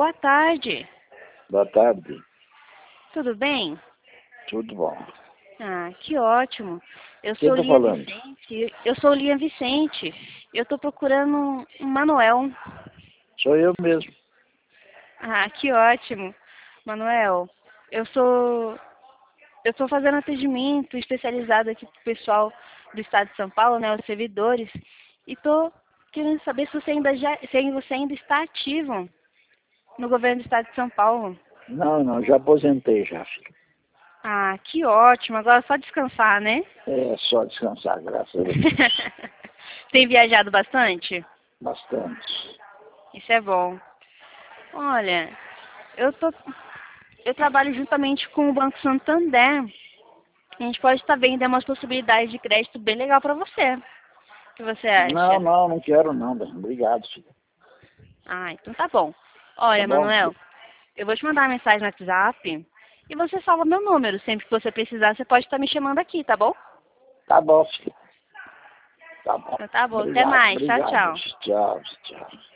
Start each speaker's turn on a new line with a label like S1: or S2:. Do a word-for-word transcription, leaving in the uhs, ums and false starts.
S1: boa tarde.
S2: Boa tarde.
S1: Tudo bem?
S2: Tudo bom.
S1: Ah, que ótimo. Eu
S2: Quem
S1: sou
S2: tá
S1: Lia
S2: falando?
S1: Vicente. Eu sou Lia Vicente. Eu tô procurando um um Manuel.
S2: Sou eu mesmo.
S1: Ah, que ótimo. Manuel, eu sou eu estou fazendo atendimento especializado aqui pro pessoal do estado de São Paulo, né, os servidores, e tô querendo saber se você ainda já, se você ainda está ativo no governo do estado de São Paulo.
S2: Não, não, já aposentei já, filho.
S1: Ah, que ótimo. Agora é só descansar, né?
S2: É só descansar, graças a Deus.
S1: Tem viajado bastante?
S2: Bastante.
S1: Isso é bom. Olha, eu tô eu trabalho juntamente com o Banco Santander. A gente pode estar vendo umas possibilidades de crédito bem legal para você. O que você
S2: Não,
S1: acha?
S2: não, não quero não, bem. Obrigado, filho.
S1: Ah, então tá bom.
S2: Tá
S1: Olha,
S2: bom,
S1: Manuel,
S2: filho?
S1: eu vou te mandar uma mensagem no WhatsApp e você salva meu número. Sempre que você precisar, você pode estar me chamando aqui, tá bom?
S2: Tá bom, filho. Tá bom.
S1: Então tá bom. Até
S2: Obrigado,
S1: mais. Tchau,
S2: obrigado.
S1: tchau.
S2: Tchau, tchau.